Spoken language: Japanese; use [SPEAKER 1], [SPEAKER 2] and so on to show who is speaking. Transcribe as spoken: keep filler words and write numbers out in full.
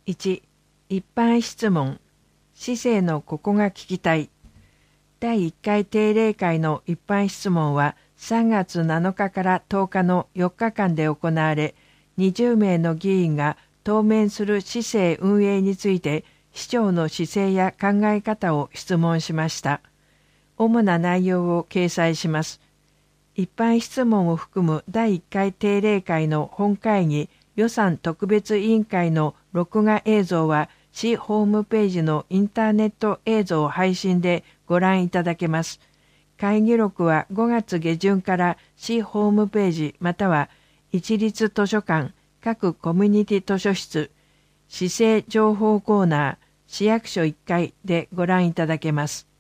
[SPEAKER 1] いち、一般質問。市政のここが聞きたい。だいいっかい定例会の一般質問はさんがつなのかからとおかのよっかかんで行われ、にじゅうめいの議員が当面する市政運営について市長の姿勢や考え方を質問しました。主な内容を掲載します。一般質問を含むだいいっかい定例会の本会議予算特別委員会の録画映像は市ホームページのインターネット映像配信でご覧いただけます。会議録はごがつげじゅんから市ホームページまたは一律図書館、各コミュニティ図書室、市政情報コーナー、市役所いっかいでご覧いただけます。